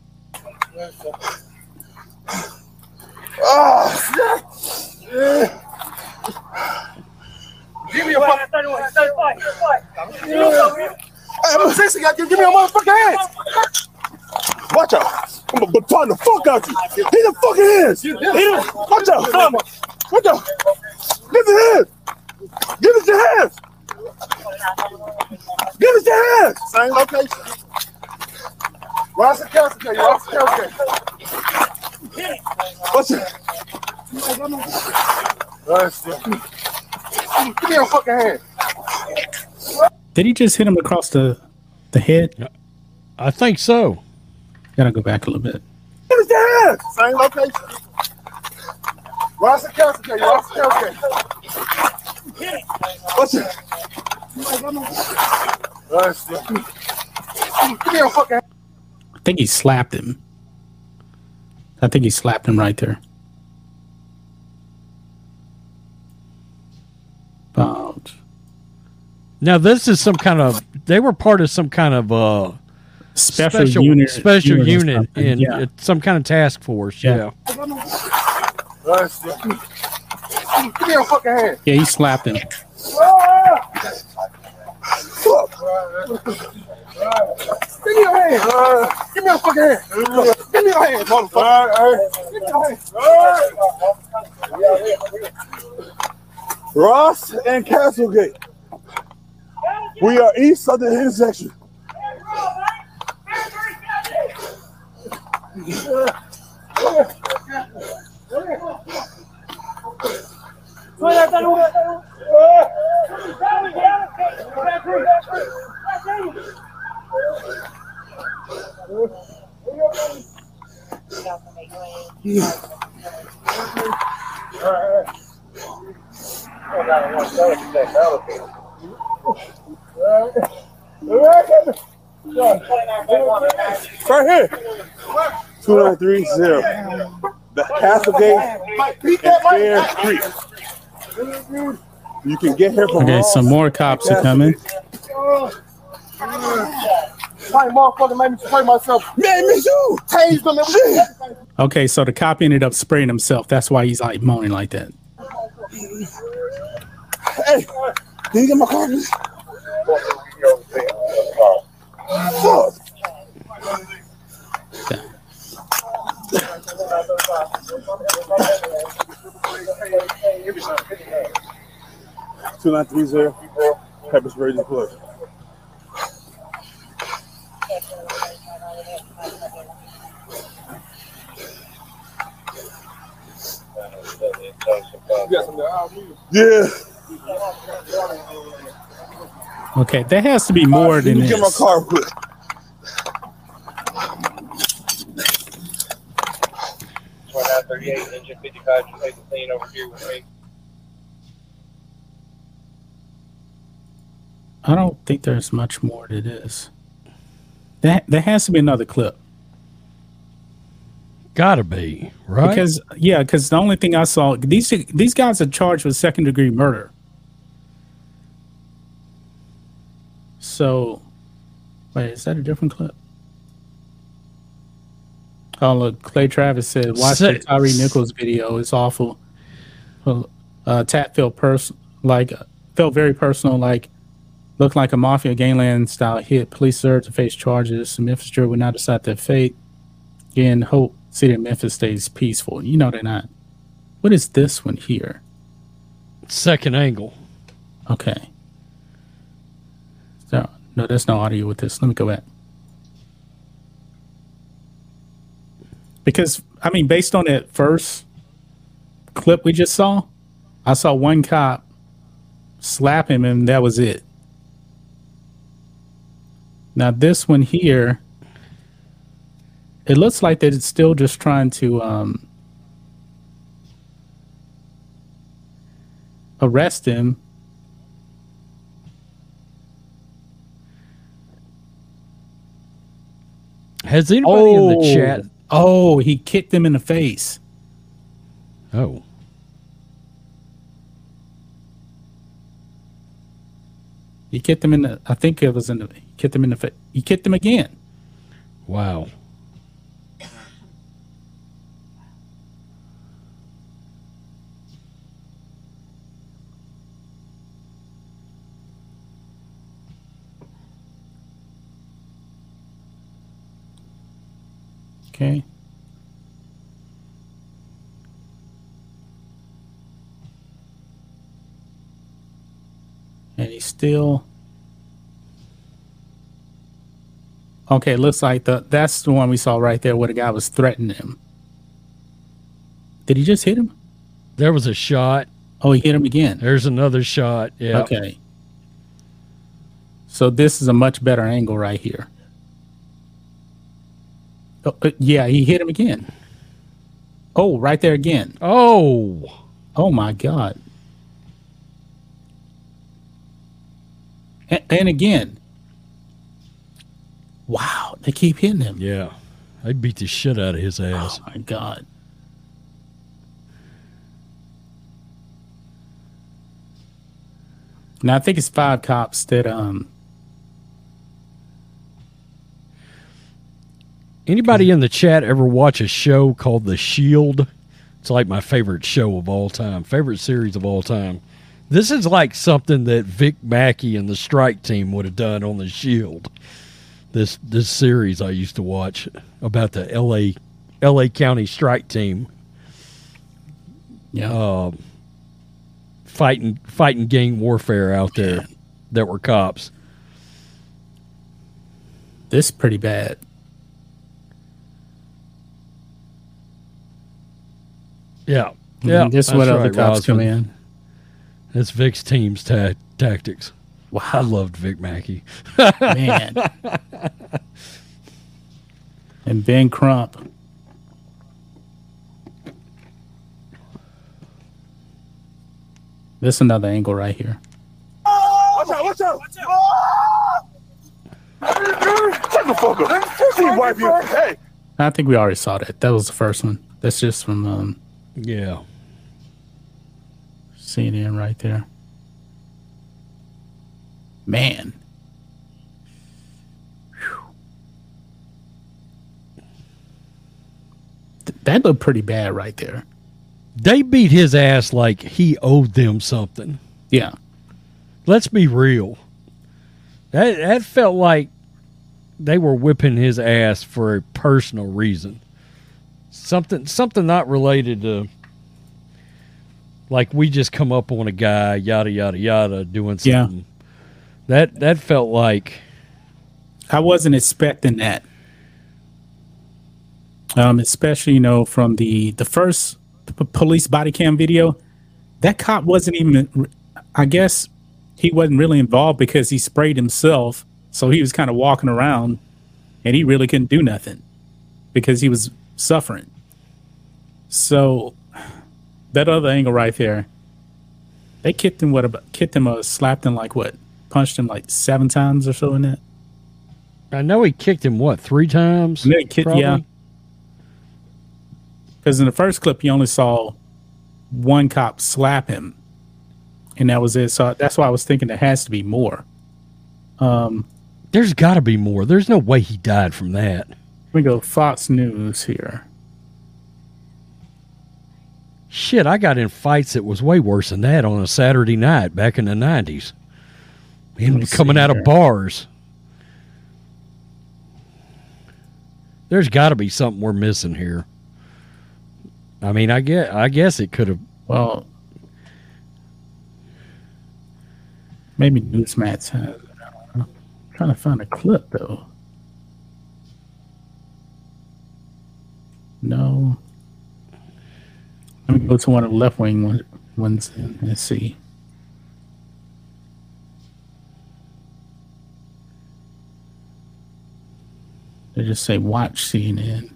Oh, yeah. Give me your fucking Hey, I'm a sixty guy. Give me your motherfucking hands. Watch out. I'm gonna baton the fuck out you. Hit the fucking hands. Hit him. Watch out. Watch out. Give the hands. Give us your hands. Give us your hands. Same location. Ross and Kelsey. Ross and Kelsey. Watch it. Give me your fucking hand. Did he just hit him across the the head? I think so. Gotta go back a little bit. Give us your hands. Same location. Ross and Kelsey. Ross and Kelsey. Watch it. Give me your fucking hand. I think he slapped him. I think he slapped him right there. About. Now this is some kind of. They were part of some kind of uh special, special unit, special unit, unit in yeah. uh, some kind of task force. Yeah. yeah. Give me your fucking hand. Yeah, he slapped him. Fuck. Give me your hand. Uh, give me your fucking hand. Give me your hand, motherfucker. Uh, give me your hand. Ross and Castlegate. We are east of the intersection. Right here. two nine three zero. The Castlegate and Bear Creek. You can get here from Okay, some more cops are coming. My motherfucker made me spray myself. Man, me too. Tased them. Shit. Okay, so the cop ended up spraying himself. That's why he's like moaning like that. Hey, can you get my car, please? Fuck. two nine three zero. Pepper spray the plug. Yeah. Okay, there has to be more than Get my this. car quick. twenty-nine thirty-eight, engine fifty-five, just take the scene over here with me. I don't think there's much more to this. That there has to be another clip. Gotta be, right? Because yeah, because the only thing I saw, these these guys are charged with second degree murder. So, wait, is that a different clip? Oh look, Clay Travis said, "Watch the Tyree Nichols video. It's awful. Well, uh, Tat felt pers- like felt very personal, like looked like a mafia gangland style hit. Police deserve to face charges. The Memphis jury would not decide their fate. Again, hope city of Memphis stays peaceful. You know they're not. What is this one here? Second angle. Okay. So, no, there's no audio with this. Let me go back. Because, I mean, based on that first clip we just saw, I saw one cop slap him and that was it. Now, this one here, it looks like they're still just trying to um, arrest him. Has anybody oh, in the chat? Oh, he kicked him in the face. Oh. He kicked him in the, I think it was in the, he kicked him in the face. He kicked him again. Wow. Okay. And he's still. Okay, it looks like the that's the one we saw right there where the guy was threatening him. Did he just hit him? There was a shot. Oh, he hit him again. There's another shot. Yeah. Okay. So this is a much better angle right here. Oh, uh, yeah, he hit him again. Oh, right there again. Oh. Oh, my God. And, and again. Wow, they keep hitting him. Yeah. They beat the shit out of his ass. Oh, my God. Now, I think it's five cops that... um. Anybody in the chat ever watch a show called The Shield? It's like my favorite show of all time, favorite series of all time. This is like something that Vic Mackey and the Strike Team would have done on The Shield. This this series I used to watch about the L A L A County Strike Team. Yeah. Uh, fighting fighting gang warfare out there that were cops. This is pretty bad. Yeah, yeah. This is what that's other right, cops come Rosman. in. That's Vic's team's ta- tactics. Wow, I loved Vic Mackey. Man. And Ben Crump. This is another angle right here. Watch out, watch out! Watch out! Shut the fuck up! See, wipe you. Hey! I think we already saw that. That was the first one. That's just from um, Yeah. C N N right there. Man. Whew. Th- that looked pretty bad right there. They beat his ass like he owed them something. Yeah. Let's be real. That that felt like they were whipping his ass for a personal reason. Something something not related to, like, we just come up on a guy, yada yada yada, doing something. Yeah. That that felt like I wasn't expecting that. Um, especially, you know, from the the first p- police body cam video, that cop wasn't even, I guess he wasn't really involved because he sprayed himself. So he was kind of walking around and he really couldn't do nothing because he was suffering. So that other angle right there, they kicked him, what about, kicked him, uh, slapped him like what? Punched him like seven times or so in that. I know he kicked him, what, three times? And then he kicked, yeah. Because in the first clip, you only saw one cop slap him. And that was it. So that's why I was thinking there has to be more. Um, There's got to be more. There's no way he died from that. Let me go Fox News here. Shit, I got in fights that was way worse than that on a Saturday night back in the nineties. Him coming out of bars. There's got to be something we're missing here. I mean, I guess, I guess it could have. Well, maybe Newsmax has it. I don't know. I'm trying to find a clip, though. No. Let me go to one of the left-wing ones, ones and let's see. They just say, watch C N N.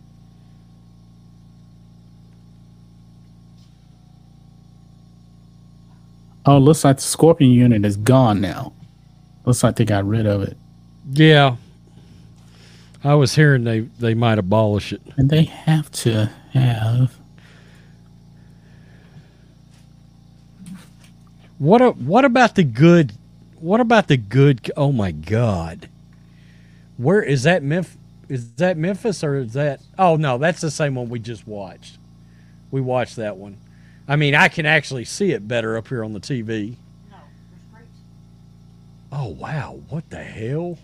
Oh, looks like the Scorpion unit is gone now. Looks like they got rid of it. Yeah. I was hearing they, they might abolish it. And they have to have. What a, what about the good? What about the good? Oh my God! Where is that? Memphis? Is that Memphis or is that? Oh no, that's the same one we just watched. We watched that one. I mean, I can actually see it better up here on the T V. No, oh wow! What the hell?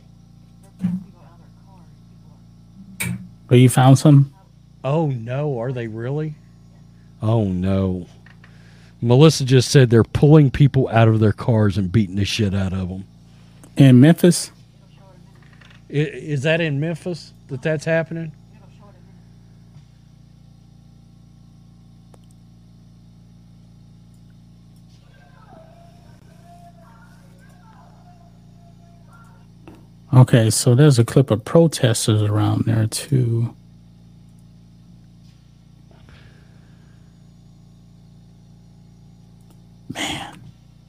But you found some? Oh no! Are they really? Oh no! Melissa just said they're pulling people out of their cars and beating the shit out of them. In Memphis? Is, is that in Memphis that that's happening? Okay, so there's a clip of protesters around there too. Man.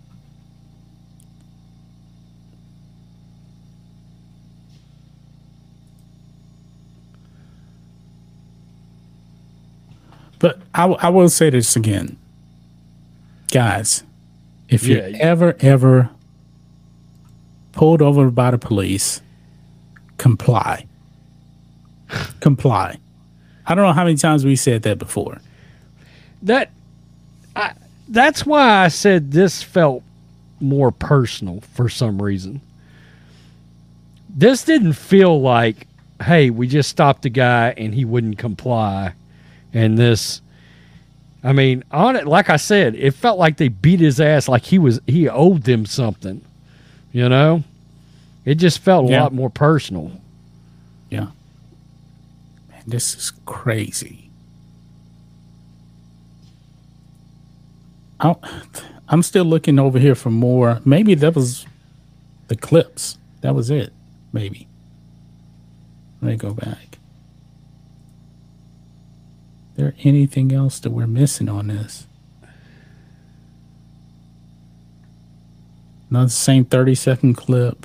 But I, I will say this again. Guys, if Yeah. you're ever, ever pulled over by the police, comply. Comply. I don't know how many times we said that before. That I, that's why I said this felt more personal for some reason. This didn't feel like, hey, we just stopped a guy and he wouldn't comply. And this, I mean, on it, like I said, it felt like they beat his ass like he was he owed them something. You know? It just felt a Yeah. lot more personal. Yeah. Man, this is crazy. I'll, I'm still looking over here for more. Maybe that was the clips. That was it. Maybe. Let me go back. Is there anything else that we're missing on this? Not the same thirty second clip.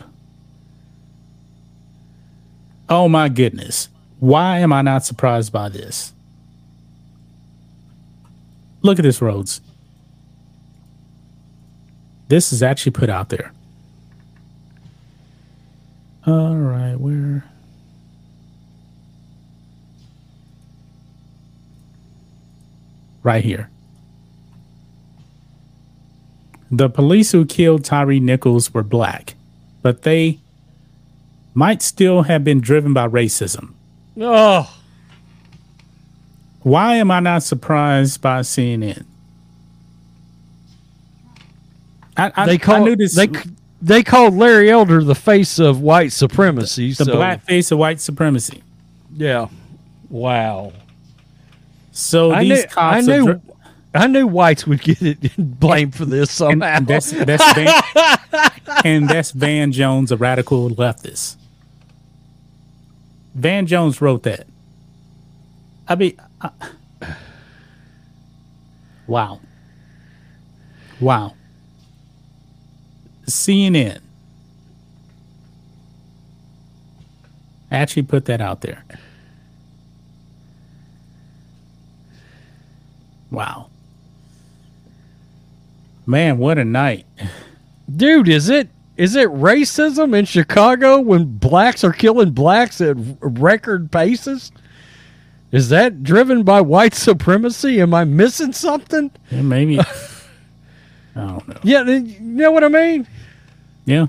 Oh my goodness. Why am I not surprised by this? Look at this, Rhodes. This is actually put out there. All right, where? Right here. The police who killed Tyree Nichols were black, but they might still have been driven by racism. Oh. Why am I not surprised by C N N? I, I, They call, I knew this. They, they called Larry Elder the face of white supremacy. The so, black face of white supremacy. Yeah. Wow. So I these knew, cops I are knew, dr- I knew whites would get it blamed for this somehow. And that's that's Van, and that's Van Jones, a radical leftist. Van Jones wrote that. I mean, uh, wow, wow. C N N actually put that out there. Wow. Man, what a night. Dude, is it is it racism in Chicago when blacks are killing blacks at record paces? Is that driven by white supremacy? Am I missing something? Yeah, maybe. I don't know. Yeah, you know what I mean? Yeah.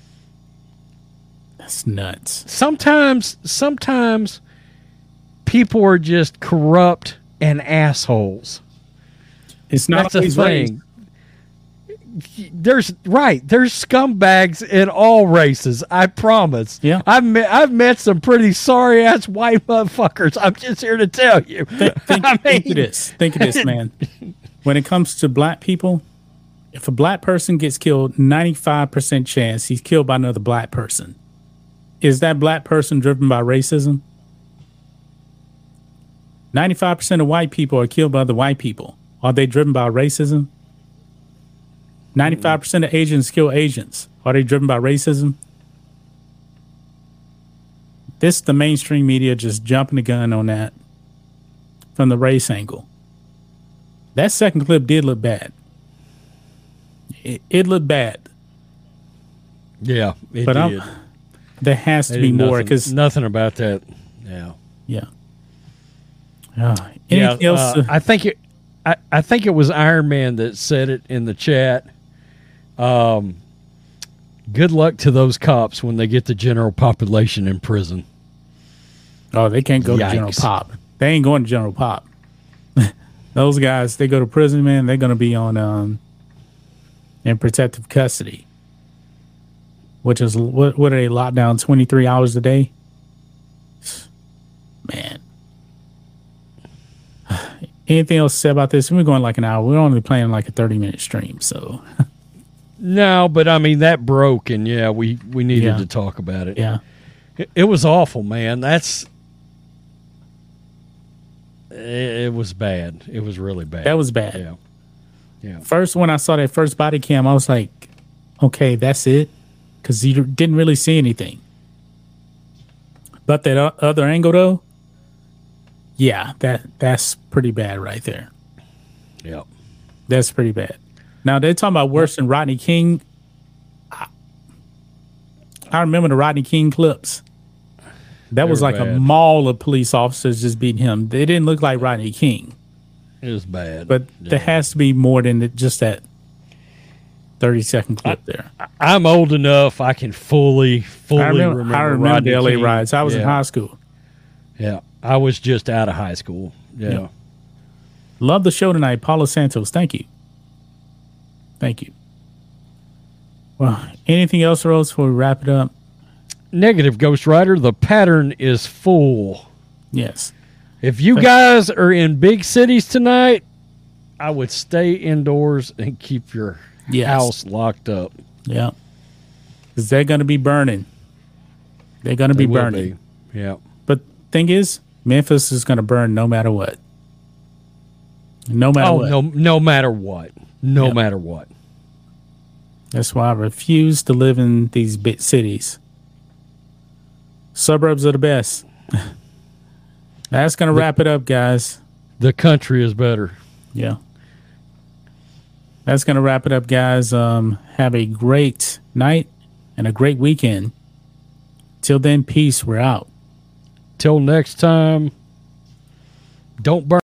That's nuts. Sometimes sometimes people are just corrupt and assholes. It's not That's a always race. thing. There's right. There's scumbags in all races. I promise. Yeah, I've met I've met some pretty sorry ass white motherfuckers. I'm just here to tell you. Think, think, I mean, think of this. Think of this, man. When it comes to black people, if a black person gets killed, ninety-five percent chance he's killed by another black person. Is that black person driven by racism? ninety-five percent of white people are killed by other white people. Are they driven by racism? ninety-five percent of Asians kill Asians. Are they driven by racism? This the mainstream media just jumping the gun on that from the race angle. That second clip did look bad. It, it looked bad. Yeah, it but did. I'm, there has to They be did more nothing- because nothing about that. Yeah. Yeah. Uh, Yeah, anything else? uh, I think it. I, I think it was Iron Man that said it in the chat. Um, good luck to those cops when they get the general population in prison. Oh, they can't go Yikes. to General Pop. They ain't going to General Pop. Those guys, they go to prison, man. They're going to be on um in protective custody, which is what? What are they locked down twenty-three hours a day? Man. Anything else to say about this? We're going like an hour. We're only playing like a thirty minute stream, so. No, but I mean that broke, and yeah, we we needed Yeah. to talk about it. Yeah, it, it was awful, man. That's it, it was bad. It was really bad. That was bad. Yeah, yeah. First, when I saw that first body cam, I was like, okay, that's it. Because you didn't really see anything. But that o- other angle, though, yeah, that that's pretty bad right there. Yep. That's pretty bad. Now, they're talking about worse than Rodney King. I, I remember the Rodney King clips. That They was were like a bad. mall of police officers just beating him. They didn't look like Rodney King. It was bad. But there has to be more than just that thirty second clip there. I'm old enough. I can fully, fully I remember, remember. I remember Rodney the L A King. riots. I was in Yeah. high school. Yeah, I was just out of high school. Yeah. Yeah. Love the show tonight, Paulo Santos. Thank you. Thank you. Well, anything else, Rose, before we wrap it up? Negative, Ghost Rider. The pattern is full. Yes. If you guys are in big cities tonight, I would stay indoors and keep your Yes. house locked up. Yeah. Because they're going to be burning. They're going to be They will burning. be. Yeah. But thing is, Memphis is going to burn no matter what. No matter Oh, what. no, no matter what. No Yep. matter what. That's why I refuse to live in these big cities. Suburbs are the best. That's going to wrap it up, guys. The country is better. Yeah. That's going to wrap it up, guys. Um, have a great night and a great weekend. Till then, peace. We're out. Till next time, don't burn.